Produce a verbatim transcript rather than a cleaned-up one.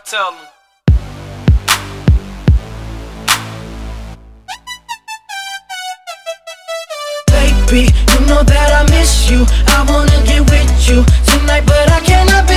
tell them. Baby, you know that I miss you. I wanna get with you tonight, but I cannot be